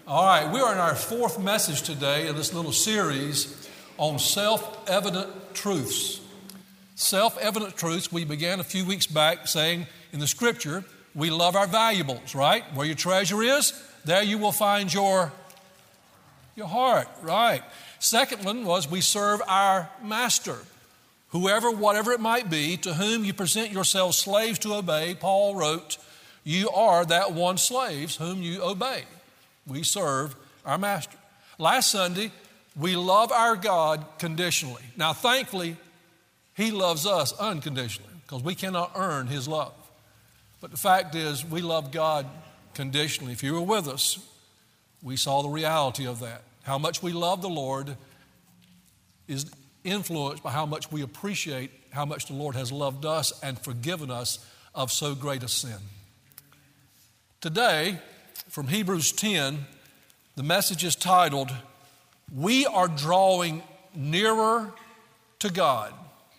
All right, we are in our fourth message today in this little series on self-evident truths. Self-evident truths, we began a few weeks back saying in the scripture, we love our valuables, right? Where your treasure is, there you will find your heart, right? Second one was we serve our master. Whoever, whatever it might be, to whom you present yourselves slaves to obey, Paul wrote, you are that one slaves whom you obey. We serve our master. Last Sunday, we love our God conditionally. Now, thankfully, He loves us unconditionally because we cannot earn His love. But the fact is, we love God conditionally. If you were with us, we saw the reality of that. How much we love the Lord is influenced by how much we appreciate how much the Lord has loved us and forgiven us of so great a sin. Today, from Hebrews 10, the message is titled, We Are Drawing Nearer to God,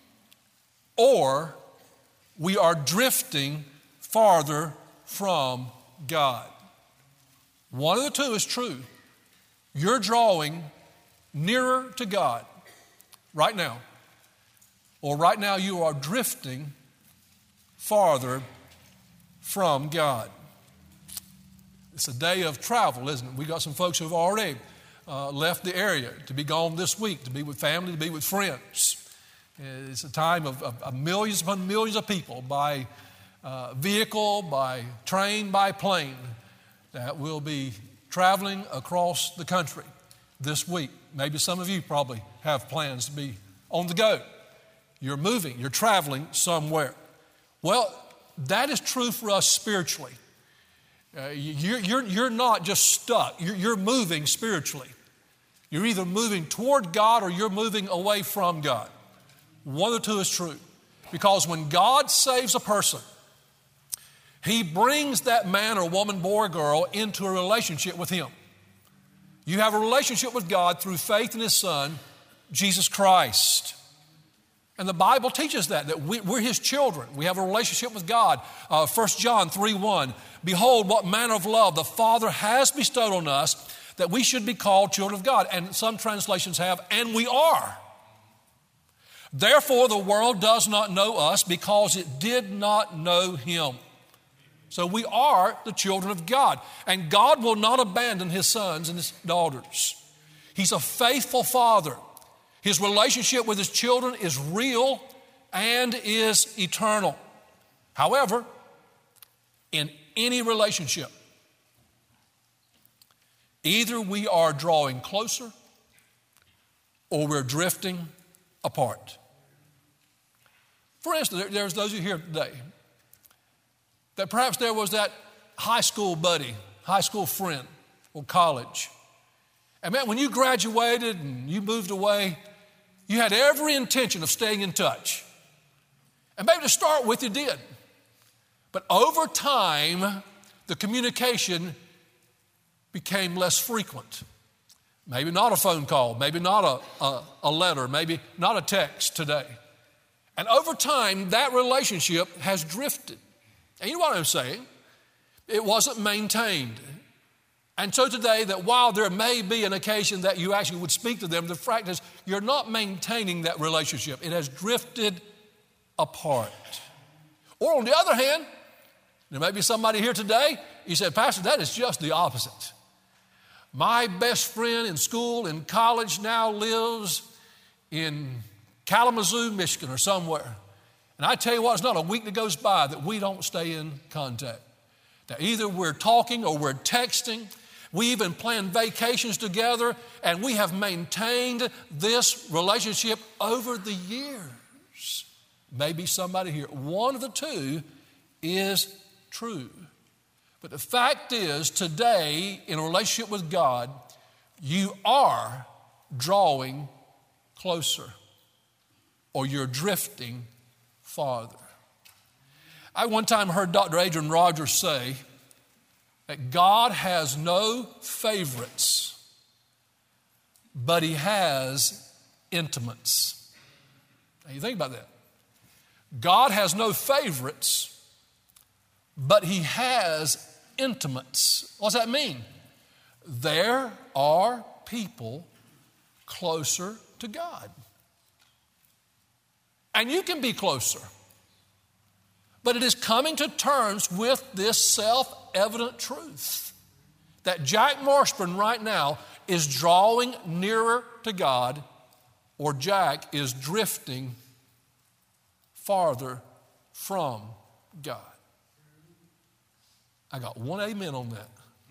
or we are drifting farther from God. One of the two is true. You're drawing nearer to God right now, or right now you are drifting farther from God. It's a day of travel, isn't it? We got some folks who have already left the area to be gone this week, to be with family, to be with friends. It's a time of millions upon millions of people by vehicle, by train, by plane that will be traveling across the country this week. Maybe some of you probably have plans to be on the go. You're moving, you're traveling somewhere. Well, that is true for us spiritually. You're not just stuck. You're moving spiritually. You're either moving toward God or you're moving away from God. One of the two is true. Because when God saves a person, He brings that man or woman, boy or girl into a relationship with Him. You have a relationship with God through faith in His Son, Jesus Christ. And the Bible teaches that we're His children. We have a relationship with God. 1 John 3:1, Behold, what manner of love the Father has bestowed on us that we should be called children of God. And some translations have, and we are. Therefore, the world does not know us because it did not know Him. So we are the children of God. And God will not abandon His sons and His daughters. He's a faithful Father. His relationship with His children is real and is eternal. However, in any relationship, either we are drawing closer or we're drifting apart. For instance, there's those of you here today that perhaps there was that high school buddy, high school friend, or college. And man, when you graduated and you moved away, you had every intention of staying in touch. And maybe to start with, you did. But over time, the communication became less frequent. Maybe not a phone call, maybe not a letter, maybe not a text today. And over time, that relationship has drifted. And you know what I'm saying? It wasn't maintained. And so today, that while there may be an occasion that you actually would speak to them, the fact is you're not maintaining that relationship. It has drifted apart. Or on the other hand, there may be somebody here today, you said, Pastor, that is just the opposite. My best friend in school, in college, now lives in Kalamazoo, Michigan or somewhere. And I tell you what, it's not a week that goes by that we don't stay in contact. Now, either we're talking or we're texting. We even plan vacations together, and we have maintained this relationship over the years. Maybe somebody here. One of the two is true. But the fact is, today, in a relationship with God, you are drawing closer or you're drifting farther. I one time heard Dr. Adrian Rogers say that God has no favorites, but He has intimates. Now you think about that. God has no favorites, but He has intimates. What's that mean? there are people closer to God. And you can be closer. But it is coming to terms with this self-evident truth that Jack Marshburn right now is drawing nearer to God, or Jack is drifting farther from God. I got one amen on that.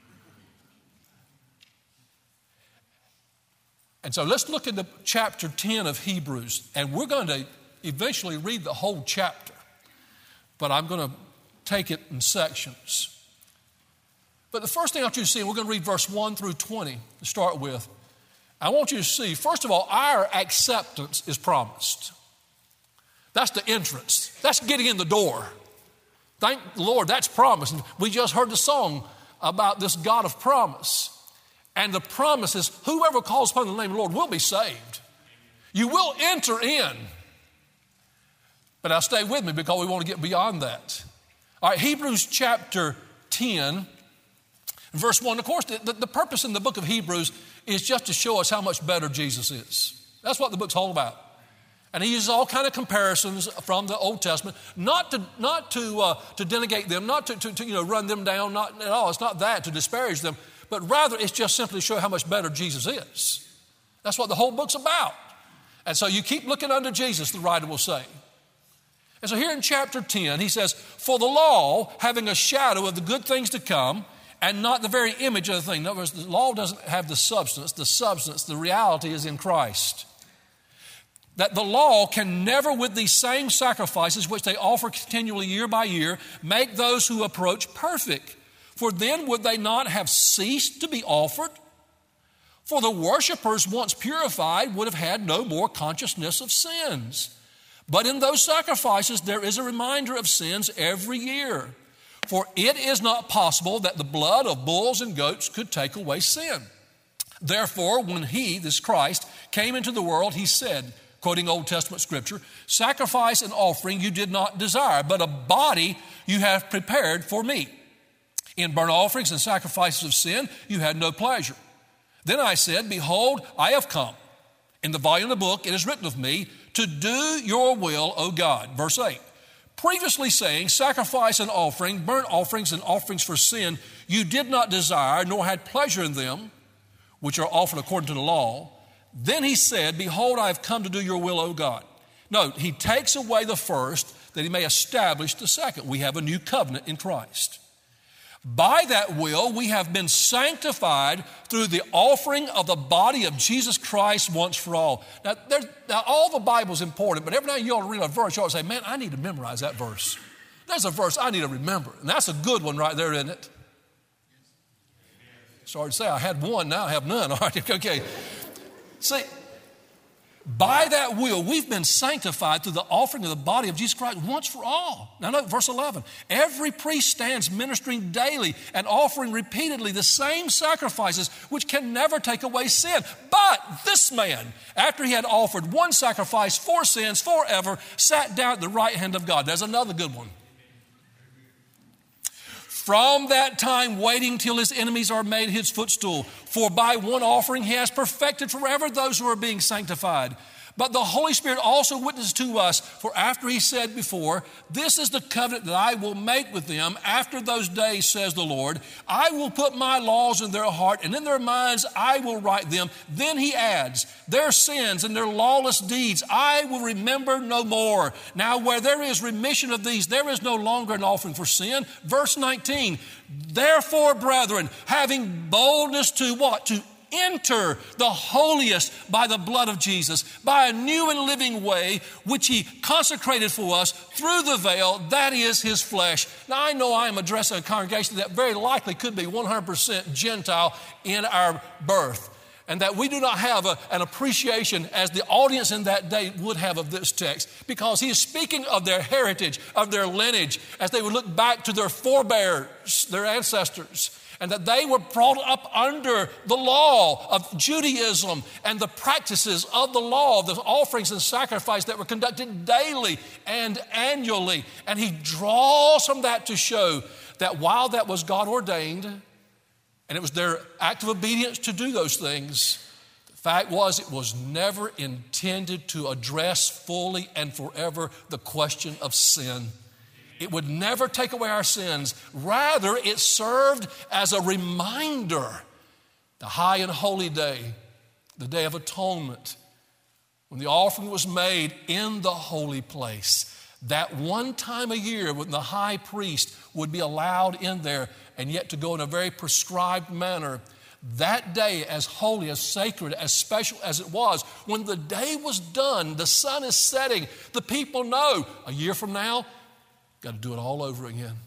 And so let's look at the chapter 10 of Hebrews, and we're going to eventually read the whole chapter, but I'm going to take it in sections. But the first thing I want you to see, and we're going to read verse 1 through 20 to start with. I want you to see, first of all, our acceptance is promised. That's the entrance. That's getting in the door. Thank the Lord, that's promised. And we just heard the song about this God of promise. And the promise is whoever calls upon the name of the Lord will be saved. You will enter in. But now stay with me because we want to get beyond that. All right, Hebrews chapter 10, verse 1. Of course, the purpose in the book of Hebrews is just to show us how much better Jesus is. That's what the book's all about. And he uses all kind of comparisons from the Old Testament, not to denegate them, not to run them down, not at all. It's not that, to disparage them, but rather it's just simply to show how much better Jesus is. That's what the whole book's about. And so you keep looking unto Jesus, the writer will say. And so here in chapter 10, he says, for the law, having a shadow of the good things to come, and not the very image of the thing. In other words, the law doesn't have the substance, the reality is in Christ. That the law can never, with these same sacrifices which they offer continually year by year, make those who approach perfect. For then would they not have ceased to be offered? For the worshipers, once purified, would have had no more consciousness of sins. But in those sacrifices there is a reminder of sins every year. For it is not possible that the blood of bulls and goats could take away sin. Therefore, when he, this Christ, came into the world, he said, quoting Old Testament scripture, sacrifice and offering you did not desire, but a body you have prepared for me. In burnt offerings and sacrifices of sin you had no pleasure. Then I said, behold, I have come. In the volume of the book it is written of me, to do your will, O God. Verse 8. Previously saying, sacrifice and offering, burnt offerings and offerings for sin, you did not desire, nor had pleasure in them, which are offered according to the law. Then he said, behold, I have come to do your will, O God. Note, he takes away the first that he may establish the second. We have a new covenant in Christ. By that will, we have been sanctified through the offering of the body of Jesus Christ once for all. Now all the Bible's important, but every now and then you ought to read a verse, you ought to say, man, I need to memorize that verse. There's a verse I need to remember. And that's a good one right there, isn't it? Sorry to say, I had one, now I have none. All right, okay. See, by that will, we've been sanctified through the offering of the body of Jesus Christ once for all. Now note verse 11. Every priest stands ministering daily and offering repeatedly the same sacrifices which can never take away sin. But this man, after he had offered one sacrifice for sins forever, sat down at the right hand of God. There's another good one. From that time waiting till his enemies are made his footstool. For by one offering he has perfected forever those who are being sanctified. But the Holy Spirit also witnesses to us, for after he said before, this is the covenant that I will make with them after those days, says the Lord. I will put my laws in their heart, and in their minds I will write them. Then he adds, their sins and their lawless deeds I will remember no more. Now where there is remission of these, there is no longer an offering for sin. Verse 19, therefore, brethren, having boldness to what? To enter the holiest by the blood of Jesus, by a new and living way, which he consecrated for us through the veil, that is his flesh. Now, I know I am addressing a congregation that very likely could be 100% Gentile in our birth, and that we do not have an appreciation as the audience in that day would have of this text, because he is speaking of their heritage, of their lineage, as they would look back to their forebears, their ancestors, and that they were brought up under the law of Judaism and the practices of the law, the offerings and sacrifice that were conducted daily and annually. And he draws from that to show that while that was God ordained, And it was their act of obedience to do those things. The fact was, it was never intended to address fully and forever the question of sin. It would never take away our sins. Rather, it served as a reminder. The high and holy day, the Day of Atonement, when the offering was made in the holy place, that one time a year when the high priest would be allowed in there and yet to go in a very prescribed manner, that day, as holy, as sacred, as special as it was, when the day was done, the sun is setting, the people know a year from now, got to do it all over again.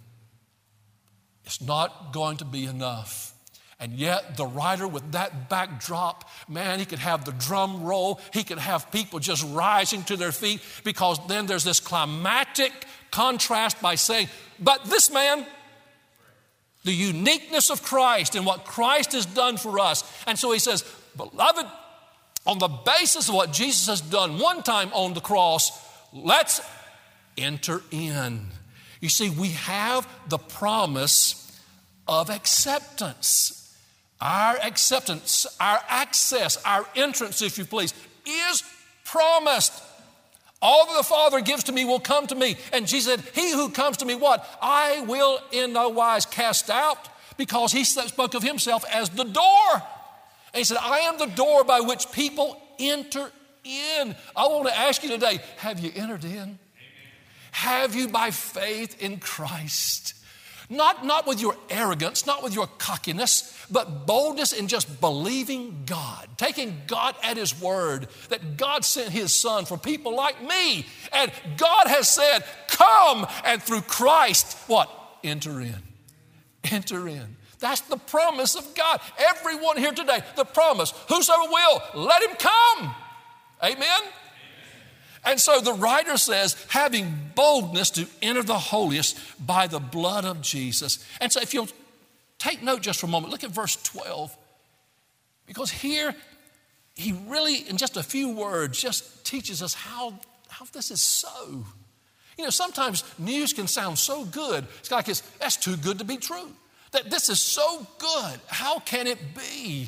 It's not going to be enough. And yet the writer with that backdrop, man, he could have the drum roll. He could have people just rising to their feet, because then there's this climactic contrast by saying, but this man, the uniqueness of Christ and what Christ has done for us. And so he says, beloved, on the basis of what Jesus has done one time on the cross, let's enter in. You see, we have the promise of acceptance. Our acceptance, our access, our entrance, if you please, is promised. All that the Father gives to me will come to me. And Jesus said, he who comes to me, what? I will in no wise cast out, because he spoke of himself as the door. And he said, I am the door by which people enter in. I want to ask you today, have you entered in? Amen. Have you by faith in Christ? Not with your arrogance, not with your cockiness, but boldness in just believing God, taking God at his word, that God sent his son for people like me. And God has said, come, and through Christ, what? Enter in. Enter in. That's the promise of God. Everyone here today, the promise, whosoever will, let him come. Amen? And so the writer says, having boldness to enter the holiest by the blood of Jesus. And so if you'll take note just for a moment, look at verse 12. Because here, he really, in just a few words, just teaches us how this is so. You know, sometimes news can sound so good. It's like that's too good to be true. That this is so good. How can it be?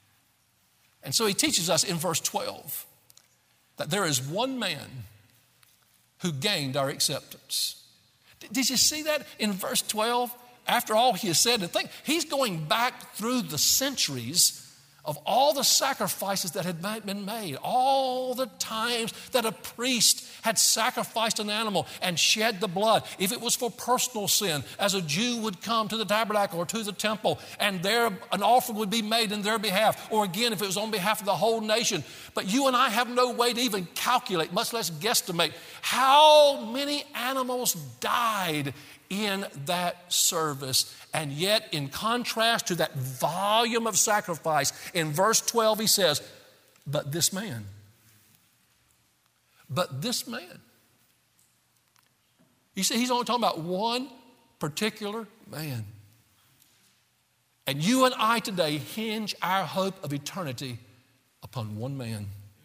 And so he teaches us in verse 12 that there is one man who gained our acceptance. Did you see that in verse 12? After all he has said, and think, he's going back through the centuries of all the sacrifices that had been made, all the times that a priest had sacrificed an animal and shed the blood. If it was for personal sin, as a Jew would come to the tabernacle or to the temple, and there an offering would be made in their behalf, or again, if it was on behalf of the whole nation. But you and I have no way to even calculate, much less guesstimate, how many animals died in that service. And yet, in contrast to that volume of sacrifice, in verse 12 he says, but this man. You see, he's only talking about one particular man. And you and I today hinge our hope of eternity upon one man.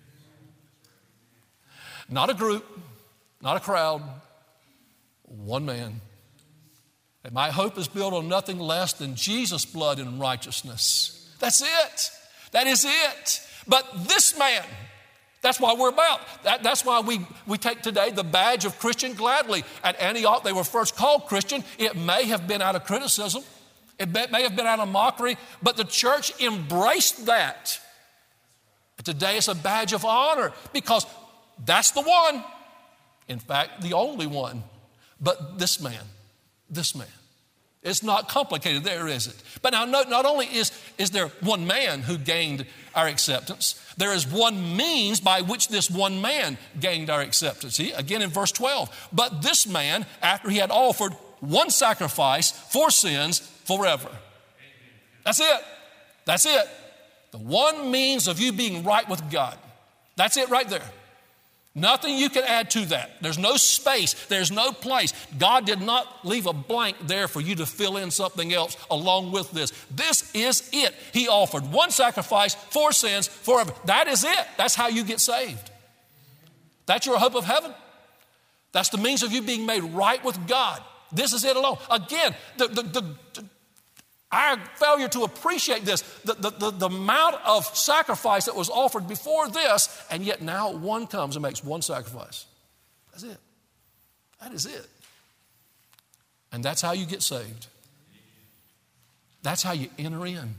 Not a group, not a crowd, one man. And my hope is built on nothing less than Jesus' blood and righteousness. That's it. That is it. But this man, that's why we're about. That's why we take today the badge of Christian gladly. At Antioch, they were first called Christian. It may have been out of criticism. It may have been out of mockery. But the church embraced that. But today it's a badge of honor, because that's the one. In fact, the only one. But this man. It's not complicated there, is it? But now not only is there one man who gained our acceptance, there is one means by which this one man gained our acceptance. See, again in verse 12. But this man, after he had offered one sacrifice for sins forever. That's it. The one means of you being right with God. That's it right there. Nothing you can add to that. There's no space. There's no place. God did not leave a blank there for you to fill in something else along with this. This is it. He offered one sacrifice for sins forever. That is it. That's how you get saved. That's your hope of heaven. That's the means of you being made right with God. This is it alone. Again, Our failure to appreciate this, the amount of sacrifice that was offered before this, and yet now one comes and makes one sacrifice. That's it. That is it. And that's how you get saved. That's how you enter in.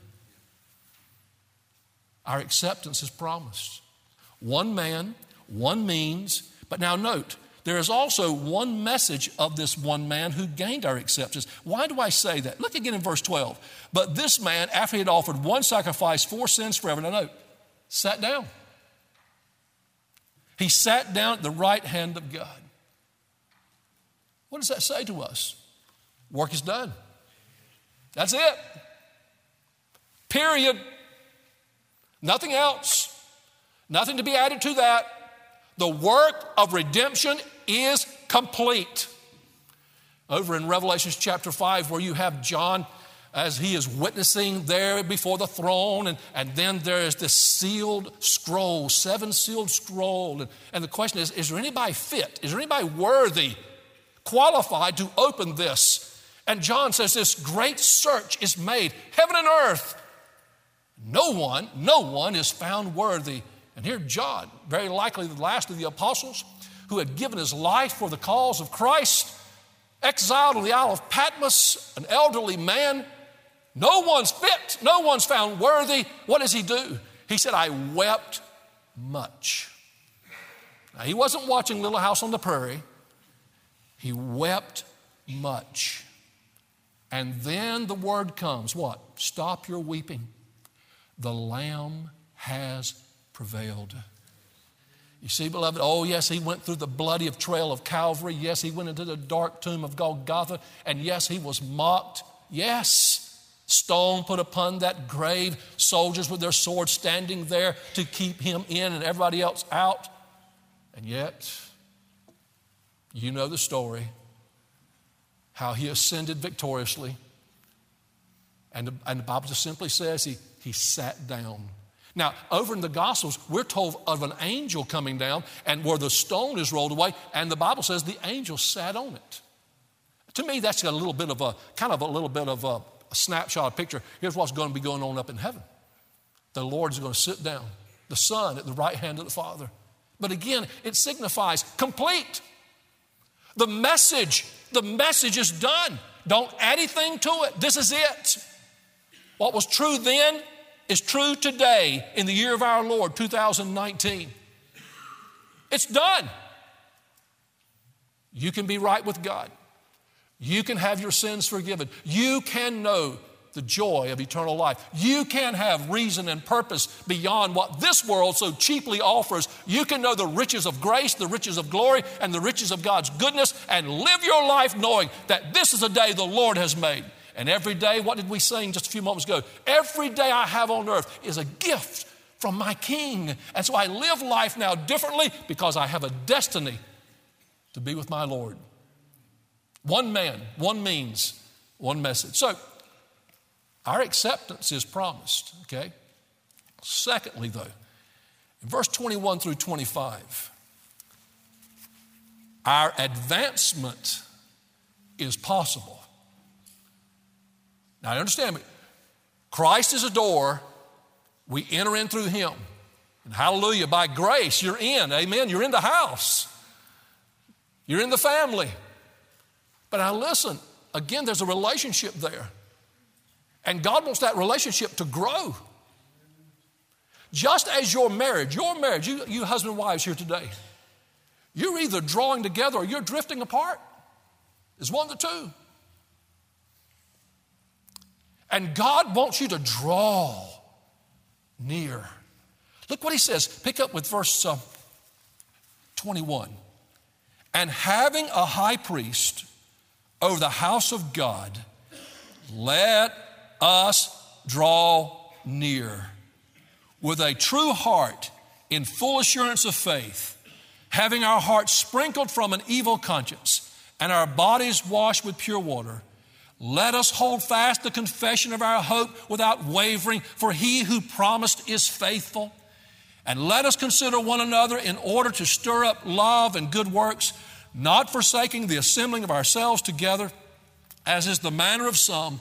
Our acceptance is promised. One man, one means, but now note, there is also one message of this one man who gained our acceptance. Why do I say that? Look again in verse 12. But this man, after he had offered one sacrifice for sins forever, now note, sat down. He sat down at the right hand of God. What does that say to us? Work is done. That's it. Period. Nothing else. Nothing to be added to that. The work of redemption is complete. Over in Revelation chapter 5, where you have John as he is witnessing there before the throne, and then there is this sealed scroll, 7 sealed scroll. And the question is there anybody fit? Is there anybody worthy, qualified to open this? And John says this great search is made, heaven and earth. No one is found worthy. And here John, very likely the last of the apostles, who had given his life for the cause of Christ, exiled on the Isle of Patmos, an elderly man. No one's fit. No one's found worthy. What does he do? He said, I wept much. Now, he wasn't watching Little House on the Prairie. He wept much. And then the word comes, what? Stop your weeping. The Lamb has prevailed. You see, beloved, oh yes, he went through the bloody trail of Calvary. Yes, he went into the dark tomb of Golgotha. And yes, he was mocked. Yes, stone put upon that grave, soldiers with their swords standing there to keep him in and everybody else out. And yet, you know the story, how he ascended victoriously. And the Bible just simply says he sat down. Now, over in the Gospels, we're told of an angel coming down and where the stone is rolled away, and the Bible says the angel sat on it. To me, that's a little bit of a snapshot, a picture. Here's what's going to be going on up in heaven. The Lord is going to sit down, the Son at the right hand of the Father. But again, it signifies complete. The message is done. Don't add anything to it. This is it. What was true then is true today in the year of our Lord, 2019. It's done. You can be right with God. You can have your sins forgiven. You can know the joy of eternal life. You can have reason and purpose beyond what this world so cheaply offers. You can know the riches of grace, the riches of glory, and the riches of God's goodness, and live your life knowing that this is a day the Lord has made. And every day, what did we sing just a few moments ago? Every day I have on earth is a gift from my King. And so I live life now differently because I have a destiny to be with my Lord. One man, one means, one message. So our acceptance is promised, okay? Secondly, though, in verse 21 through 25, our advancement is possible. Now, understand me. Christ is a door. We enter in through him. And hallelujah, by grace, you're in. Amen. You're in the house. You're in the family. But now listen, again, there's a relationship there. And God wants that relationship to grow. Just as your marriage, you husband and wives here today, you're either drawing together or you're drifting apart. It's one of the two. And God wants you to draw near. Look what he says. Pick up with verse 21. And having a high priest over the house of God, let us draw near with a true heart in full assurance of faith, having our hearts sprinkled from an evil conscience and our bodies washed with pure water. Let us hold fast the confession of our hope without wavering, for he who promised is faithful. And let us consider one another in order to stir up love and good works, not forsaking the assembling of ourselves together, as is the manner of some,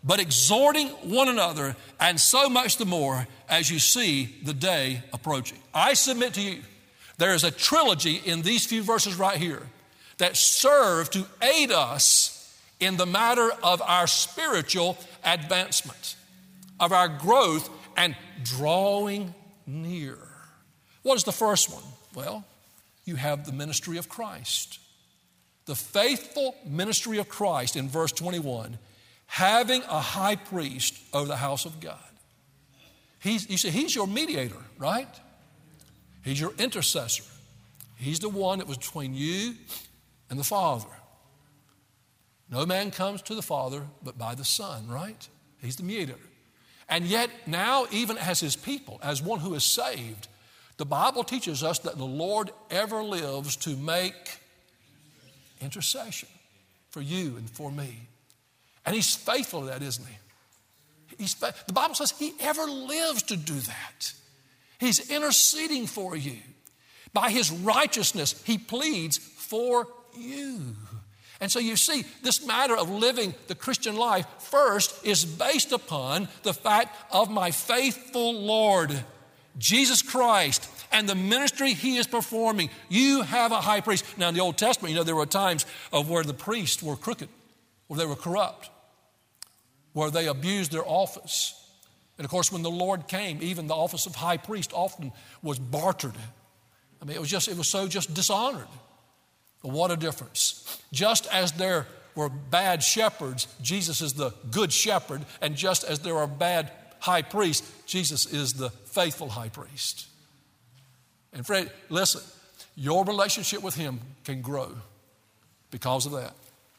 but exhorting one another, and so much the more as you see the day approaching. I submit to you, there is a trilogy in these few verses right here that serve to aid us in the matter of our spiritual advancement, of our growth and drawing near. What is the first one? Well, you have the ministry of Christ. The faithful ministry of Christ in verse 21, having a high priest over the house of God. You see, he's your mediator, right? He's your intercessor. He's the one that was between you and the Father. No man comes to the Father but by the Son, right? He's the mediator. And yet now, even as his people, as one who is saved, the Bible teaches us that the Lord ever lives to make intercession for you and for me. And he's faithful to that, isn't he? The Bible says he ever lives to do that. He's interceding for you. By his righteousness, he pleads for you. And so you see, this matter of living the Christian life first is based upon the fact of my faithful Lord, Jesus Christ, and the ministry he is performing. You have a high priest. Now in the Old Testament, there were times of where the priests were crooked, where they were corrupt, where they abused their office. And of course, when the Lord came, even the office of high priest often was bartered. I mean, it was so dishonored. But what a difference. Just as there were bad shepherds, Jesus is the good shepherd. And just as there are bad high priests, Jesus is the faithful high priest. And Fred, listen, your relationship with him can grow because of that.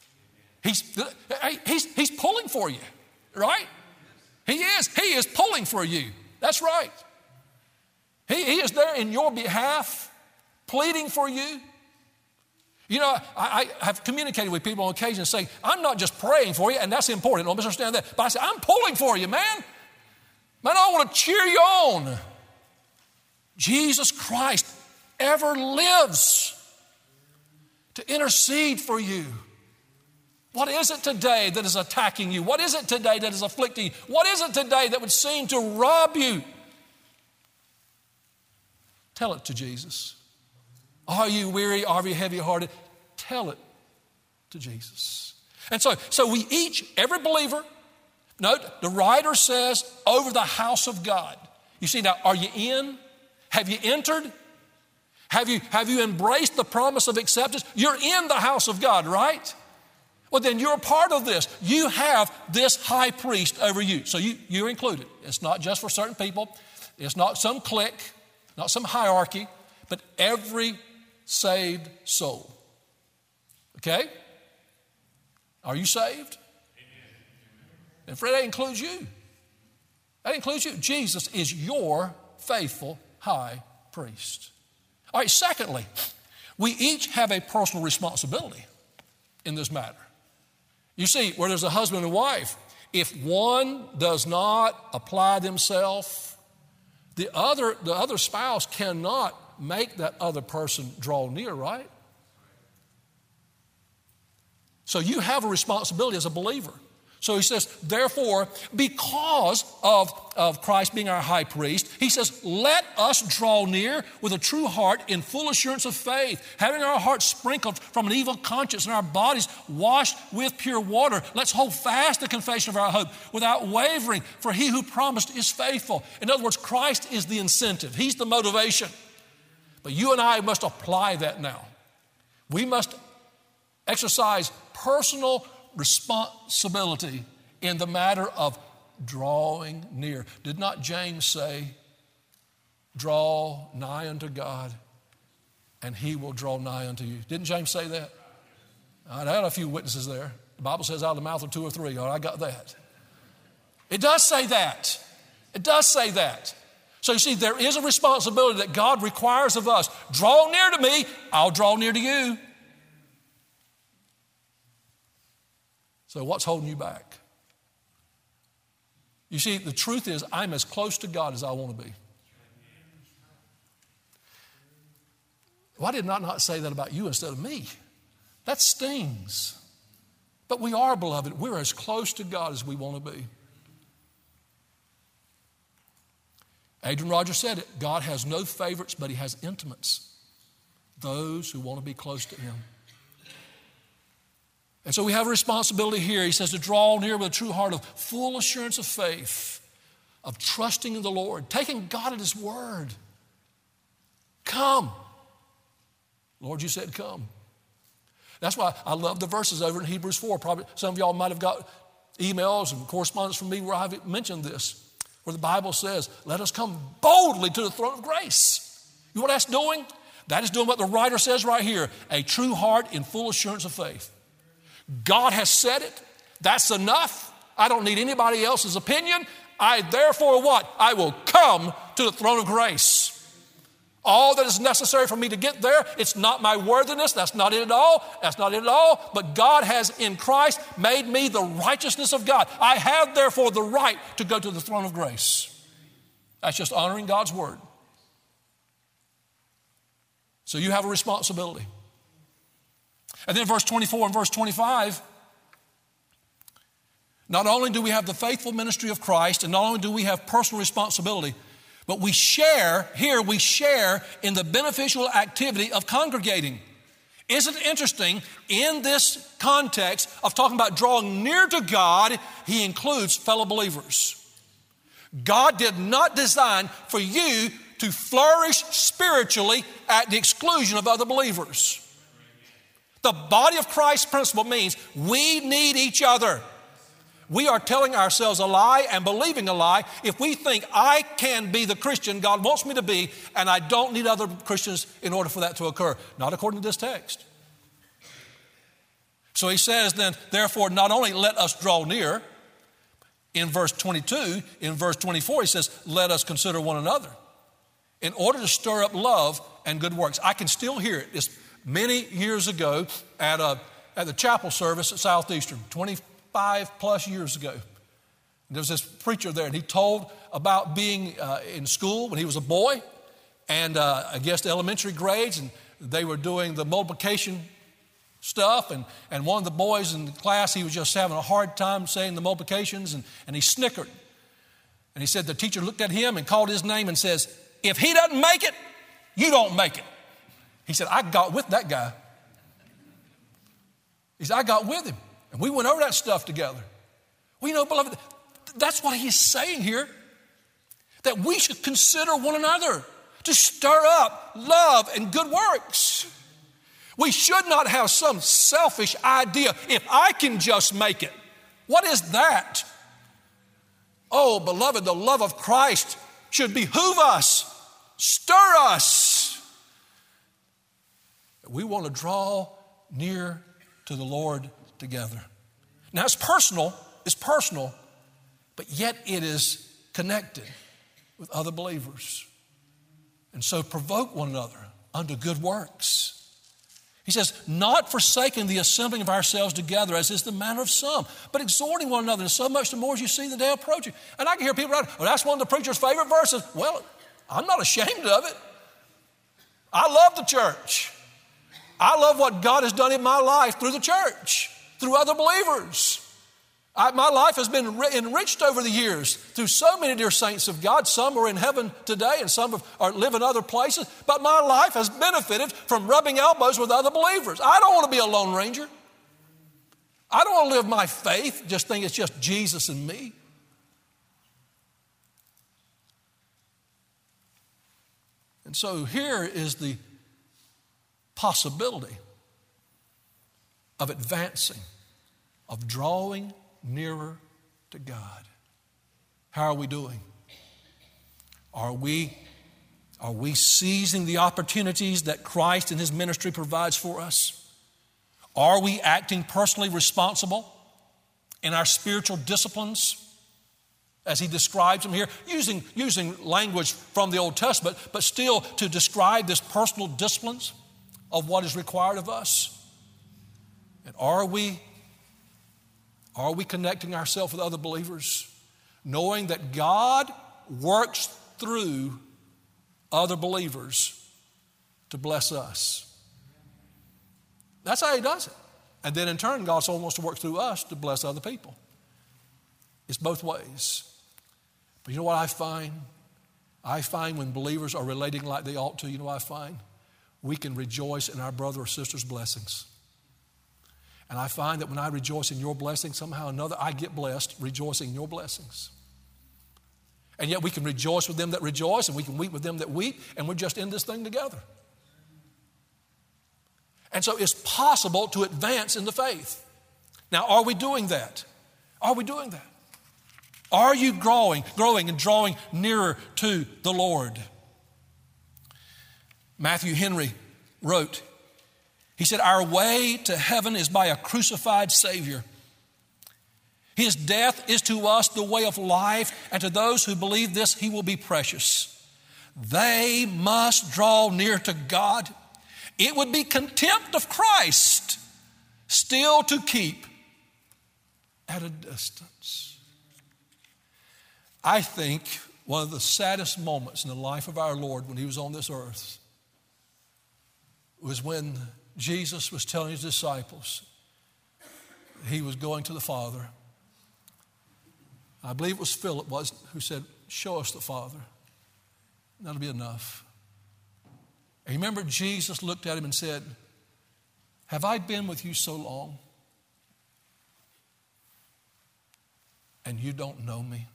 He's pulling for you, right? He is pulling for you. That's right. He is there in your behalf, pleading for you. I have communicated with people on occasion saying, I'm not just praying for you, and that's important. Don't misunderstand that. But I say, I'm pulling for you, man. Man, I want to cheer you on. Jesus Christ ever lives to intercede for you. What is it today that is attacking you? What is it today that is afflicting you? What is it today that would seem to rob you? Tell it to Jesus. Are you weary? Are you heavy-hearted? Tell it to Jesus. And so we each, every believer, note, the writer says, over the house of God. You see now, are you in? Have you entered? Have you embraced the promise of acceptance? You're in the house of God, right? Well, then you're a part of this. You have this high priest over you. So you're included. It's not just for certain people. It's not some clique, not some hierarchy, but every saved soul. Okay? Are you saved? And Fred, that includes you. That includes you. Jesus is your faithful high priest. All right, secondly, we each have a personal responsibility in this matter. You see, where there's a husband and wife, if one does not apply themselves, the other spouse cannot make that other person draw near, right? So you have a responsibility as a believer. So he says, therefore, because of Christ being our high priest, he says, let us draw near with a true heart in full assurance of faith, having our hearts sprinkled from an evil conscience and our bodies washed with pure water. Let's hold fast the confession of our hope without wavering, for he who promised is faithful. In other words, Christ is the incentive. He's the motivation. But you and I must apply that now. We must exercise personal responsibility in the matter of drawing near. Did not James say, draw nigh unto God and he will draw nigh unto you? Didn't James say that? I had a few witnesses there. The Bible says out of the mouth of two or three. I got that. It does say that. It does say that. So you see, there is a responsibility that God requires of us. Draw near to me, I'll draw near to you. So what's holding you back? You see, the truth is I'm as close to God as I want to be. Why did I not say that about you instead of me? That stings. But we are, beloved, we're as close to God as we want to be. Adrian Rogers said it, God has no favorites, but he has intimates, those who want to be close to him. And so we have a responsibility here. He says to draw near with a true heart of full assurance of faith, of trusting in the Lord, taking God at his word. Come. Lord, you said come. That's why I love the verses over in Hebrews 4. Probably some of y'all might have got emails and correspondence from me where I've mentioned this, where the Bible says, let us come boldly to the throne of grace. You know what that's doing? That is doing what the writer says right here, a true heart in full assurance of faith. God has said it. That's enough. I don't need anybody else's opinion. I therefore what? I will come to the throne of grace. All that is necessary for me to get there, it's not my worthiness. That's not it at all. That's not it at all. But God has in Christ made me the righteousness of God. I have therefore the right to go to the throne of grace. That's just honoring God's word. So you have a responsibility. And then verse 24 and verse 25, not only do we have the faithful ministry of Christ, and not only do we have personal responsibility, but we share in the beneficial activity of congregating. Isn't it interesting, in this context of talking about drawing near to God, he includes fellow believers. God did not design for you to flourish spiritually at the exclusion of other believers. The body of Christ principle means we need each other. We are telling ourselves a lie and believing a lie if we think I can be the Christian God wants me to be and I don't need other Christians in order for that to occur. Not according to this text. So he says then, therefore, not only let us draw near, in verse 22, in verse 24, he says, let us consider one another in order to stir up love and good works. I can still hear it. It's many years ago at the chapel service at Southeastern, 25 plus years ago. There was this preacher there, and he told about being in school when he was a boy, and I guess the elementary grades, and they were doing the multiplication stuff, and one of the boys in the class, he was just having a hard time saying the multiplications, and he snickered. And he said the teacher looked at him and called his name and says, if he doesn't make it, you don't make it. He said, I got with that guy. He said, I got with him. And we went over that stuff together. Well, you know, beloved, that's what he's saying here. That we should consider one another to stir up love and good works. We should not have some selfish idea, if I can just make it. What is that? Oh, beloved, the love of Christ should behoove us, stir us. We want to draw near to the Lord together. Now it's personal, but yet it is connected with other believers. And so provoke one another unto good works. He says, not forsaking the assembling of ourselves together, as is the manner of some, but exhorting one another, and so much the more as you see the day approaching. And I can hear people write, well, that's one of the preacher's favorite verses. Well, I'm not ashamed of it. I love the church. I love what God has done in my life through the church, through other believers. My life has been enriched over the years through so many dear saints of God. Some are in heaven today and some live in other places. But my life has benefited from rubbing elbows with other believers. I don't want to be a lone ranger. I don't want to live my faith, just think it's just Jesus and me. And so here is the possibility of advancing, of drawing nearer to God. How are we doing? Are we seizing the opportunities that Christ and his ministry provides for us? Are we acting personally responsible in our spiritual disciplines as he describes them here, using language from the Old Testament, but still to describe this personal disciplines of what is required of us? And are we connecting ourselves with other believers, knowing that God works through other believers to bless us? That's how he does it. And then in turn, God so wants to work through us to bless other people. It's both ways. But you know what I find? I find when believers are relating like they ought to, you know what I find? We can rejoice in our brother or sister's blessings. And I find that when I rejoice in your blessings, somehow or another, I get blessed rejoicing in your blessings. And yet we can rejoice with them that rejoice, and we can weep with them that weep, and we're just in this thing together. And so it's possible to advance in the faith. Now, are we doing that? Are we doing that? Are you growing and drawing nearer to the Lord? Matthew Henry wrote, he said, our way to heaven is by a crucified Savior. His death is to us the way of life, and to those who believe this, he will be precious. They must draw near to God. It would be contempt of Christ still to keep at a distance. I think one of the saddest moments in the life of our Lord when he was on this earth was when Jesus was telling his disciples he was going to the Father. I believe it was Philip who said, show us the Father. That'll be enough. And you remember Jesus looked at him and said, have I been with you so long and you don't know me?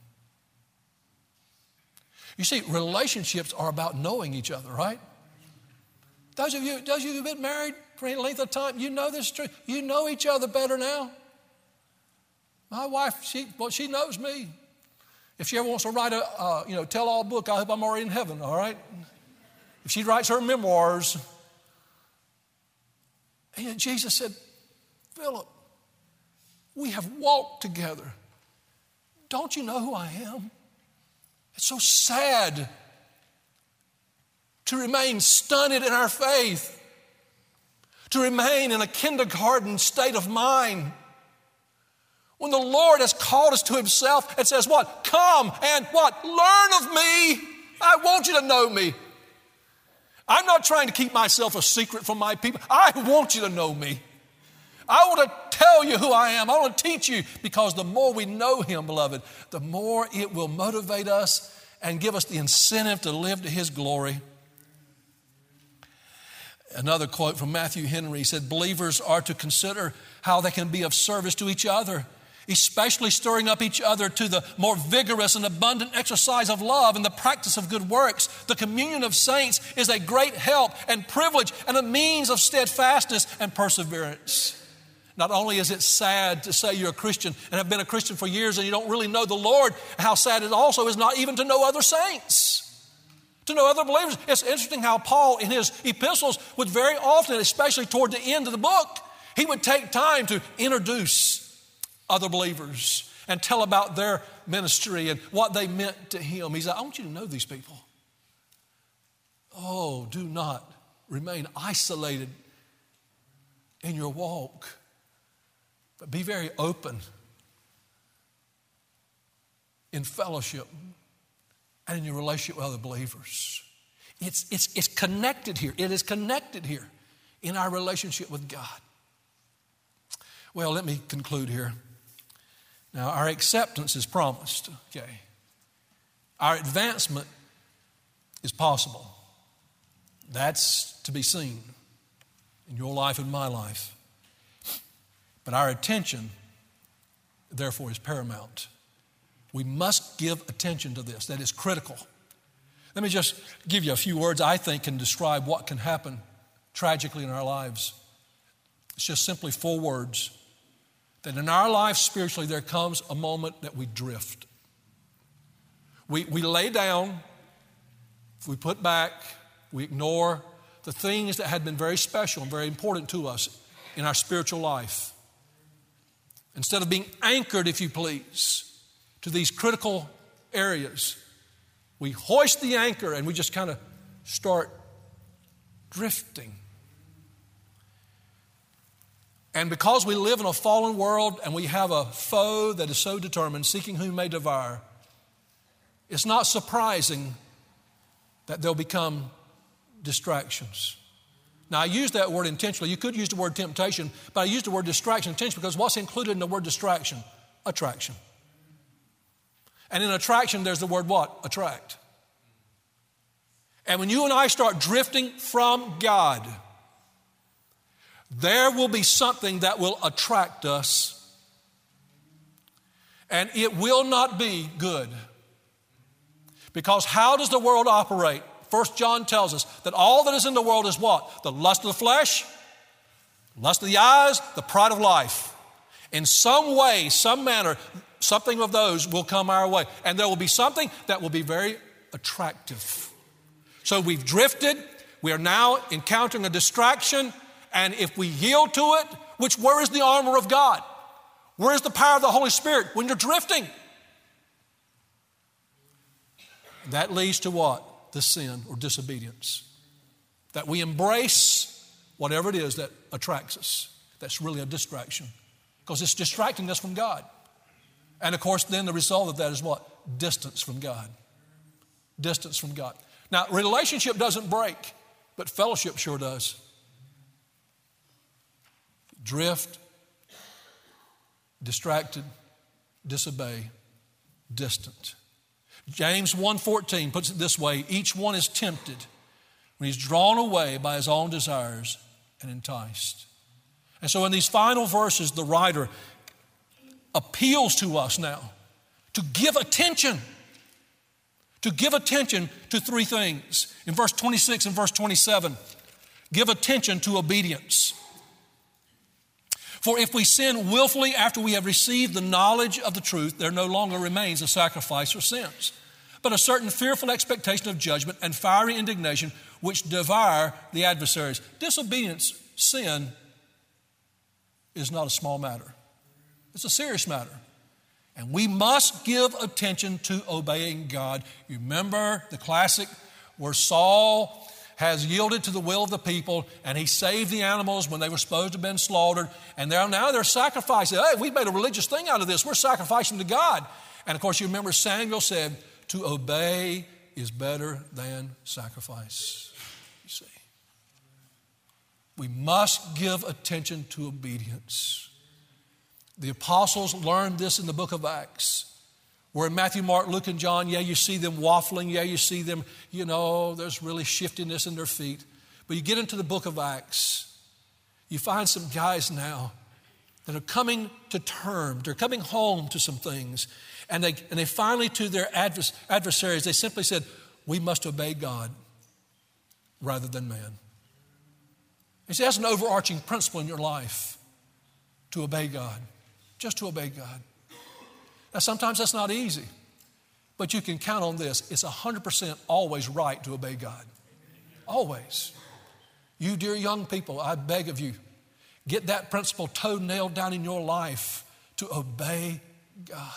You see, relationships are about knowing each other, right? Those of you who've been married for any length of time, you know this is true. You know each other better now. My wife, she knows me. If she ever wants to write a tell-all book, I hope I'm already in heaven, all right? If she writes her memoirs. And Jesus said, Philip, we have walked together. Don't you know who I am? It's so sad to remain stunted in our faith, to remain in a kindergarten state of mind. When the Lord has called us to himself and says, what? Come and what? Learn of me. I want you to know me. I'm not trying to keep myself a secret from my people. I want you to know me. I want to tell you who I am. I want to teach you, because the more we know him, beloved, the more it will motivate us and give us the incentive to live to his glory. Another quote from Matthew Henry said, believers are to consider how they can be of service to each other, especially stirring up each other to the more vigorous and abundant exercise of love and the practice of good works. The communion of saints is a great help and privilege and a means of steadfastness and perseverance. Not only is it sad to say you're a Christian and have been a Christian for years and you don't really know the Lord, how sad it also is not even to know other saints, to know other believers. It's interesting how Paul in his epistles would very often, especially toward the end of the book, he would take time to introduce other believers and tell about their ministry and what they meant to him. He said, I want you to know these people. Oh, do not remain isolated in your walk, but be very open in fellowship and in your relationship with other believers. It's connected here. It is connected here in our relationship with God. Well, let me conclude here. Now, our acceptance is promised, okay? Our advancement is possible. That's to be seen in your life and my life. But our attention, therefore, is paramount. We must give attention to this. That is critical. Let me just give you a few words I think can describe what can happen tragically in our lives. It's just simply 4 words. That in our life spiritually there comes a moment that we drift. We lay down, we put back, we ignore the things that had been very special and very important to us in our spiritual life. Instead of being anchored, if you please, to these critical areas, we hoist the anchor and we just kind of start drifting. And because we live in a fallen world and we have a foe that is so determined, seeking whom may devour, it's not surprising that there'll become distractions. Now, I use that word intentionally. You could use the word temptation, but I use the word distraction intentionally because what's included in the word distraction? Attraction. And in attraction, there's the word what? Attract. And when you and I start drifting from God, there will be something that will attract us, and it will not be good. Because how does the world operate? 1 John tells us that all that is in the world is what? The lust of the flesh, lust of the eyes, the pride of life. In some way, some manner, something of those will come our way. And there will be something that will be very attractive. So we've drifted. We are now encountering a distraction. And if we yield to it, where is the armor of God? Where is the power of the Holy Spirit when you're drifting? That leads to what? The sin or disobedience. That we embrace whatever it is that attracts us. That's really a distraction. Because it's distracting us from God. And of course, then the result of that is what? Distance from God. Distance from God. Now, relationship doesn't break, but fellowship sure does. Drift, distracted, disobey, distant. James 1:14 puts it this way: each one is tempted when he's drawn away by his own desires and enticed. And so in these final verses, the writer appeals to us now to give attention. To give attention to three things. In verse 26 and verse 27, give attention to obedience. For if we sin willfully after we have received the knowledge of the truth, there no longer remains a sacrifice for sins, but a certain fearful expectation of judgment and fiery indignation which devour the adversaries. Disobedience, sin, is not a small matter. It's a serious matter. And we must give attention to obeying God. You remember the classic where Saul has yielded to the will of the people, and he saved the animals when they were supposed to have been slaughtered. And now they're sacrificing. Hey, we've made a religious thing out of this. We're sacrificing to God. And of course, you remember Samuel said, to obey is better than sacrifice. You see, we must give attention to obedience. The apostles learned this in the book of Acts, where in Matthew, Mark, Luke, and John, you see them waffling. You see them, there's really shiftiness in their feet. But you get into the book of Acts, you find some guys now that are coming to terms. They're coming home to some things. And they finally, to their adversaries, they simply said, we must obey God rather than man. You see, that's an overarching principle in your life, to obey God. Just to obey God. Now, sometimes that's not easy, but you can count on this. It's 100% always right to obey God. Always. You dear young people, I beg of you, get that principle toe-nailed down in your life to obey God.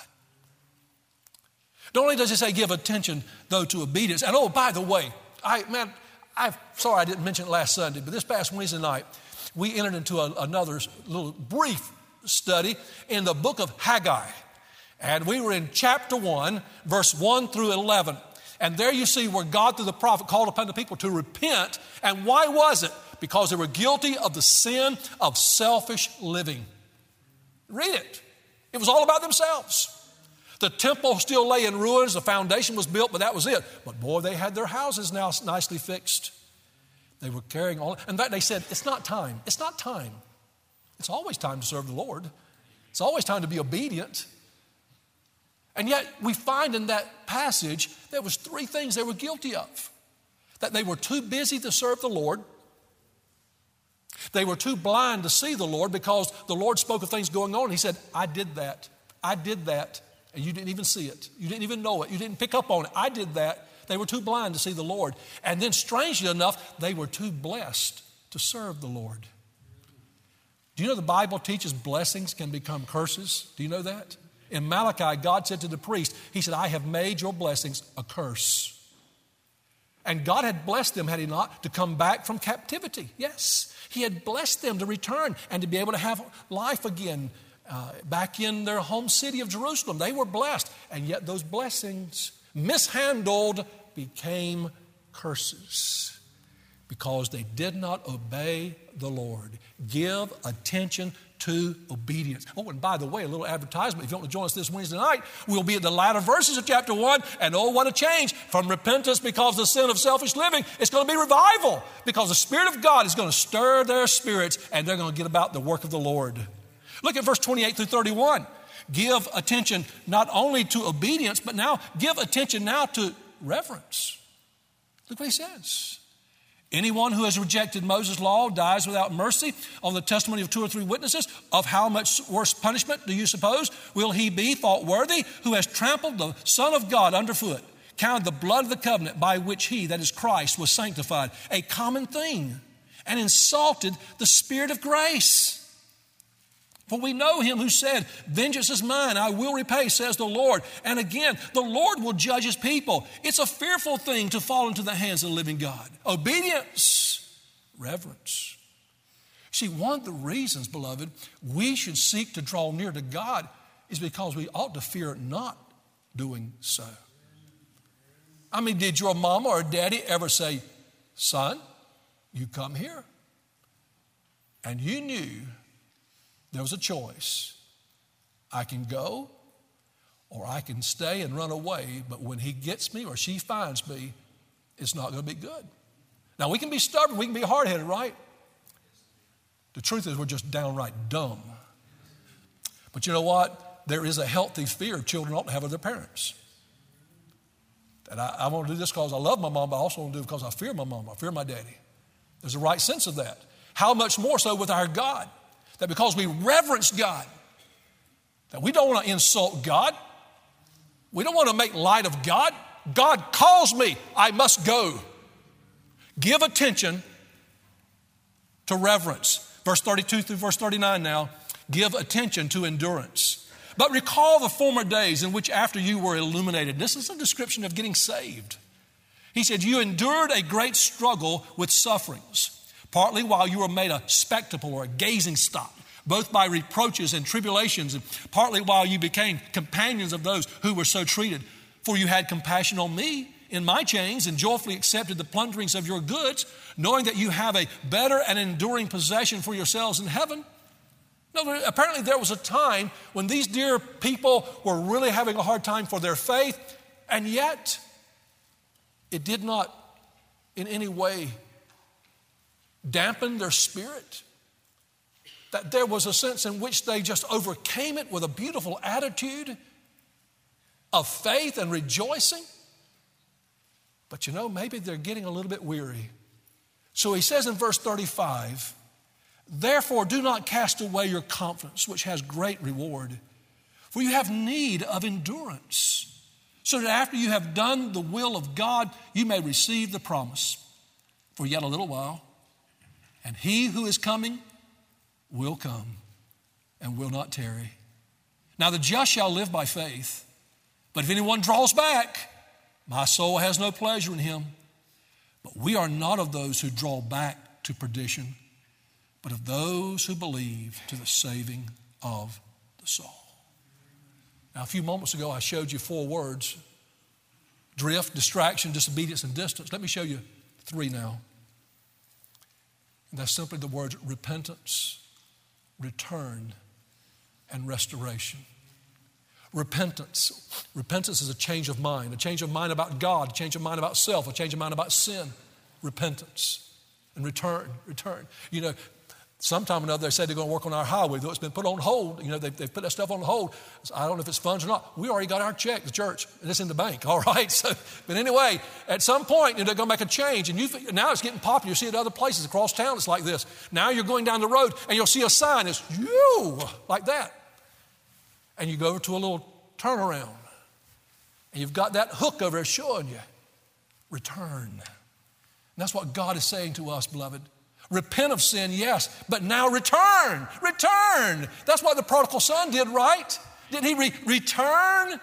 Not only does it say give attention, though, to obedience, and oh, by the way, I'm sorry I didn't mention it last Sunday, but this past Wednesday night, we entered into another little brief study in the book of Haggai. And we were in chapter 1, verse 1 through 11. And there you see where God through the prophet called upon the people to repent. And why was it? Because they were guilty of the sin of selfish living. Read it. It was all about themselves. The temple still lay in ruins. The foundation was built, but that was it. But boy, they had their houses now nicely fixed. They were carrying all. In fact, they said, it's not time. It's not time. It's always time to serve the Lord. It's always time to be obedient. And yet we find in that passage there was three things they were guilty of. That they were too busy to serve the Lord. They were too blind to see the Lord because the Lord spoke of things going on. And he said, I did that. I did that. And you didn't even see it. You didn't even know it. You didn't pick up on it. I did that. They were too blind to see the Lord. And then strangely enough, they were too blessed to serve the Lord. Do you know the Bible teaches blessings can become curses? Do you know that? In Malachi, God said to the priest, he said, I have made your blessings a curse. And God had blessed them, had he not, to come back from captivity. Yes, he had blessed them to return and to be able to have life again back in their home city of Jerusalem. They were blessed. And yet those blessings, mishandled, became curses. because they did not obey the Lord. Give attention to obedience. Oh, and by the way, a little advertisement. If you want to join us this Wednesday night, we'll be at the latter verses of chapter 1. And oh, what a change from repentance because of the sin of selfish living. It's going to be revival because the Spirit of God is going to stir their spirits and they're going to get about the work of the Lord. Look at verse 28 through 31. Give attention not only to obedience, but now give attention now to reverence. Look what he says. Anyone who has rejected Moses' law dies without mercy on the testimony of 2 or 3 witnesses. Of how much worse punishment do you suppose will he be thought worthy who has trampled the Son of God underfoot, counted the blood of the covenant by which he, that is Christ, was sanctified, a common thing, and insulted the Spirit of grace? For we know him who said, vengeance is mine, I will repay, says the Lord. And again, the Lord will judge his people. It's a fearful thing to fall into the hands of the living God. Obedience, reverence. See, one of the reasons, beloved, we should seek to draw near to God is because we ought to fear not doing so. I mean, did your mama or daddy ever say, son, you come here? And you knew there was a choice. I can go or I can stay and run away, but when he gets me or she finds me, it's not going to be good. Now, we can be stubborn, we can be hard-headed, right? The truth is we're just downright dumb. But you know what? There is a healthy fear children ought to have of their parents. And I want to do this because I love my mom, but I also want to do it because I fear my mom, I fear my daddy. There's a right sense of that. How much more so with our God? That because we reverence God, that we don't want to insult God. We don't want to make light of God. God calls me, I must go. Give attention to reverence. Verse 32 through verse 39 now. Give attention to endurance. But recall the former days in which after you were illuminated. This is a description of getting saved. He said, you endured a great struggle with sufferings. Partly while you were made a spectacle or a gazing stock, both by reproaches and tribulations, and partly while you became companions of those who were so treated. For you had compassion on me in my chains and joyfully accepted the plunderings of your goods, knowing that you have a better and enduring possession for yourselves in heaven. No, apparently there was a time when these dear people were really having a hard time for their faith, and yet it did not in any way dampen their spirit. That there was a sense in which they just overcame it with a beautiful attitude of faith and rejoicing. But you know, maybe they're getting a little bit weary. So he says in verse 35, therefore do not cast away your confidence, which has great reward, for you have need of endurance, so that after you have done the will of God, you may receive the promise. For yet a little while, and he who is coming will come and will not tarry. Now the just shall live by faith. But if anyone draws back, my soul has no pleasure in him. But we are not of those who draw back to perdition, but of those who believe to the saving of the soul. Now, a few moments ago, I showed you 4 words: drift, distraction, disobedience, and distance. Let me show you 3 now. And that's simply the words repentance, return, and restoration. Repentance. Repentance is a change of mind about God, a change of mind about self, a change of mind about sin. Repentance. And return. You know, sometime or another they said they're going to work on our highway, though it's been put on hold. You know, they've put that stuff on hold. So I don't know if it's funds or not. We already got our check, the church, and it's in the bank, all right? So, but anyway, at some point, they're going to make a change. And now it's getting popular. You see it at other places across town, it's like this. Now you're going down the road, and you'll see a sign that's you, like that. And you go over to a little turnaround, and you've got that hook over there showing you, return. And that's what God is saying to us, beloved. Repent of sin, yes, but now return. That's what the prodigal son did, right? Didn't he return?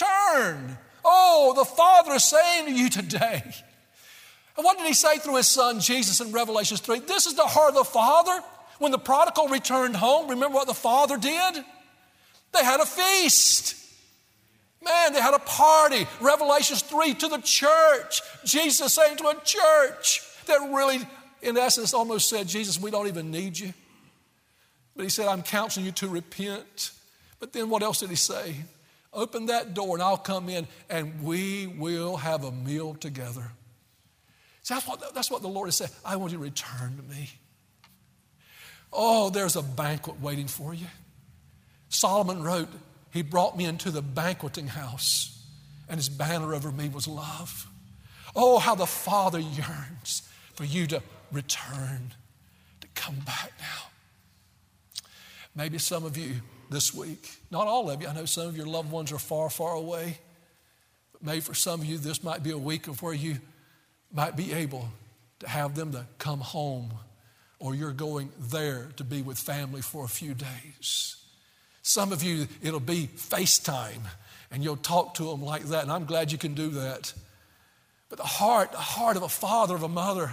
Oh, the Father is saying to you today. And what did he say through his son Jesus in Revelation 3? This is the heart of the Father. When the prodigal returned home, remember what the Father did? They had a feast. Man, they had a party. Revelation 3 to the church. Jesus saying to a church, that really, in essence, almost said, Jesus, we don't even need you. But he said, I'm counseling you to repent. But then what else did he say? Open that door and I'll come in and we will have a meal together. So that's what the Lord has said. I want you to return to me. Oh, there's a banquet waiting for you. Solomon wrote, he brought me into the banqueting house and his banner over me was love. Oh, how the Father yearns for you to return, to come back now. Maybe some of you this week, not all of you, I know some of your loved ones are far, far away, but maybe for some of you this might be a week of where you might be able to have them to come home, or you're going there to be with family for a few days. Some of you, it'll be FaceTime, and you'll talk to them like that, and I'm glad you can do that. But the heart of a father, of a mother,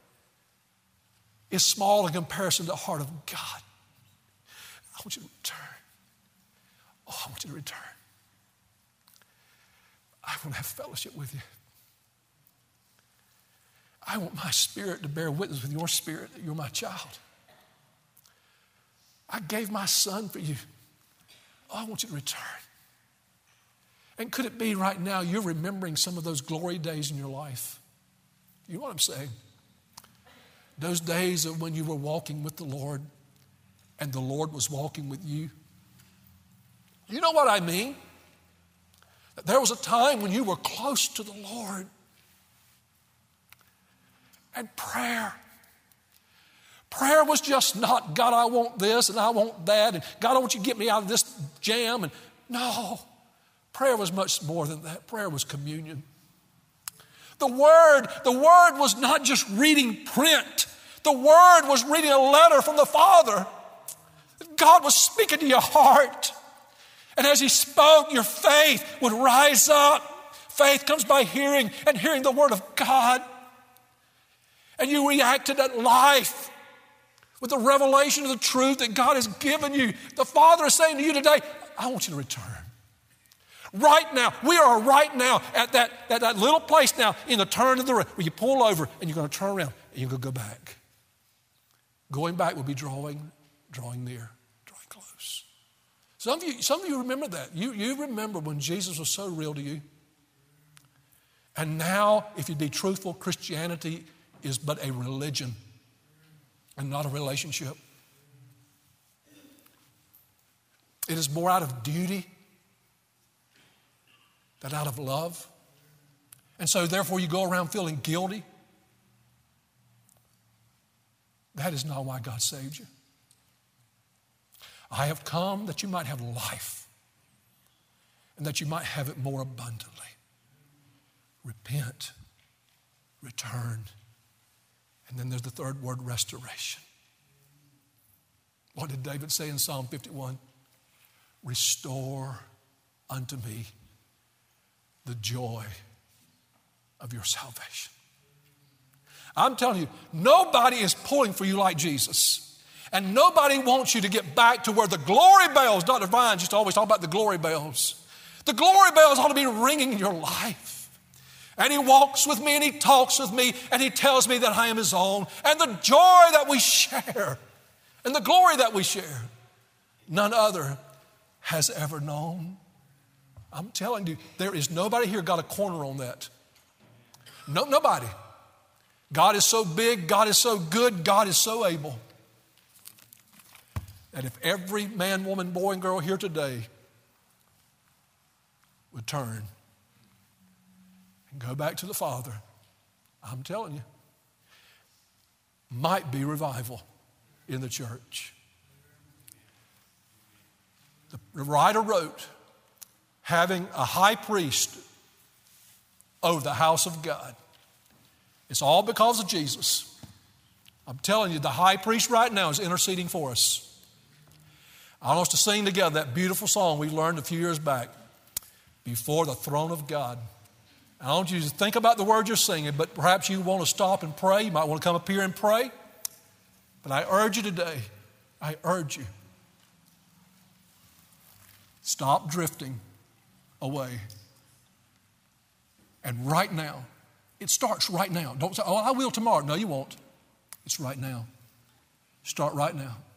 is small in comparison to the heart of God. I want you to return. Oh, I want you to return. I want to have fellowship with you. I want my spirit to bear witness with your spirit that you're my child. I gave my son for you. Oh, I want you to return. And could it be right now you're remembering some of those glory days in your life? You know what I'm saying? Those days of when you were walking with the Lord and the Lord was walking with you. You know what I mean? That there was a time when you were close to the Lord. And prayer was just not, God, I want this and I want that, and God, I want you to get me out of this jam. And no, prayer was much more than that. Prayer was communion. The Word was not just reading print. The Word was reading a letter from the Father. God was speaking to your heart. And as He spoke, your faith would rise up. Faith comes by hearing, and hearing the Word of God. And you react to that life with the revelation of the truth that God has given you. The Father is saying to you today, I want you to return. Right now, we are right now at that little place now in the turn of the road where you pull over and you're going to turn around and you're going to go back. Going back will be drawing near, drawing close. Some of you remember that. You remember when Jesus was so real to you. And now, if you'd be truthful, Christianity is but a religion and not a relationship. It is more out of duty than out of love. And so therefore you go around feeling guilty. That is not why God saved you. I have come that you might have life and that you might have it more abundantly. Repent, return, and then there's the third word, restoration. What did David say in Psalm 51? Restore unto me the joy of your salvation. I'm telling you, nobody is pulling for you like Jesus. And nobody wants you to get back to where the glory bells, Dr. Vines used to always talk about the glory bells. The glory bells ought to be ringing in your life. And He walks with me and He talks with me and He tells me that I am His own. And the joy that we share and the glory that we share, none other has ever known. I'm telling you, there is nobody here got a corner on that. No, nobody. God is so big, God is so good, God is so able. And if every man, woman, boy, and girl here today would turn and go back to the Father, I'm telling you, might be revival in the church. The writer wrote, having a high priest over the house of God. It's all because of Jesus. I'm telling you, the high priest right now is interceding for us. I want us to sing together that beautiful song we learned a few years back, Before the Throne of God. I want you to think about the words you're singing, but perhaps you want to stop and pray. You might want to come up here and pray. But I urge you today, I urge you, stop drifting away. And right now, It starts right now. Don't say, oh, I will tomorrow. No, you won't. It's right now. Start right now.